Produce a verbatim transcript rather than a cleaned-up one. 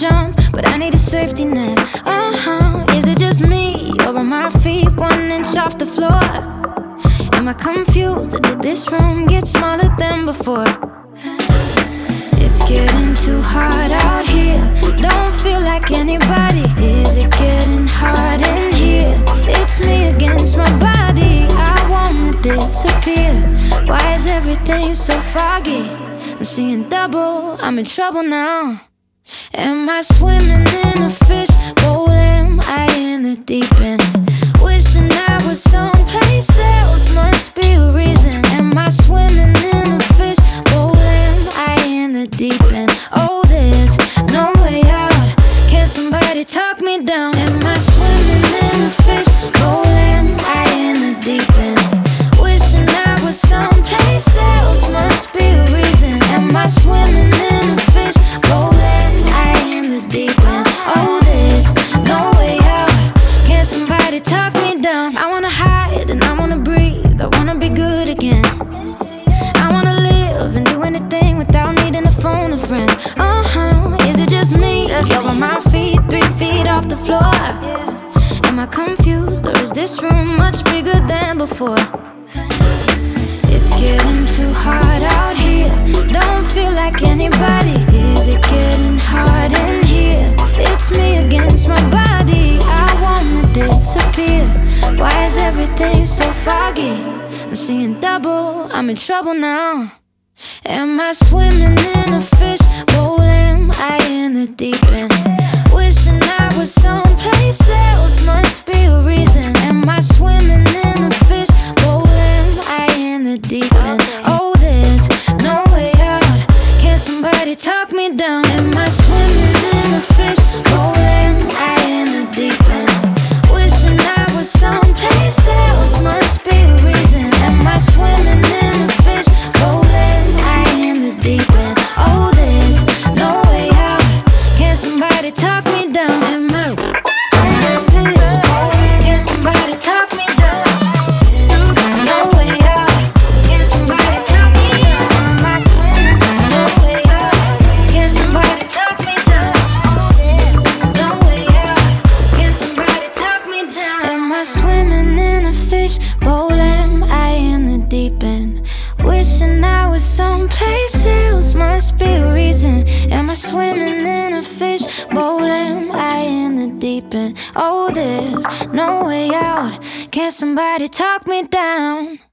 jump, but I need a safety net. Uh-huh, is it just me, or are my feet one inch off the floor? Am I confused, or did this room get smaller than before? It's getting too hard out here, don't feel like anybody. Is it getting hard in here? It's me against my body, I wanna disappear. Why is everything so foggy? I'm seeing double, I'm in trouble now. Am I swimming in a fish bowl? Am I in the deep end? Wishing I was someplace else, must be a reason. Am I swimming in a fish bowl? Am I in the deep end? Oh, there's no way out, can somebody talk me down? Am I swimming in a fish bowl? Am I in the deep end? Wishing I was someplace else, must be a reason. Am I swimming in a fish bowl? Am I in the deep end? Oh, there's no way out, can somebody talk me down? I wanna hide and I wanna breathe, I wanna be good again. I wanna live and do anything without needing a phone, a friend. Uh-huh, is it just me? Just over my feet, three feet off the floor. Am I confused, or is this room much bigger than before? It's getting too hard out here, don't feel like anybody. Is it getting hard in here? It's me against my body, I wanna disappear. Why is everything so foggy? I'm seeing double, I'm in trouble now. Am I swimming in a fish bowl? Am I in the deep end? Wishing I was someplace else, must be a reason. Am I swimming in a fish bowl? Am I in the deep end? Oh, there's no way out, can somebody talk me down? Am I swimming in a fish bowl? Am I in the deep end? Wishing I was someplace else, must be a reason. Am I swimming in a fish bowl? Am I in the deep end? Oh, there's no way out, can somebody talk me down? Am I in the fish bowl? Can somebody talk me down? No way out, can somebody talk me down? Am I swimming? No way out, can somebody talk me down? No way out, can somebody talk me down? Am I swimming in a fish bowl? Am I in the deep end? Wishing I was someplace else, must be a reason. Am I swimming in a fish bowl? Am I in the deep end? Oh, there's no way out, can somebody talk me down?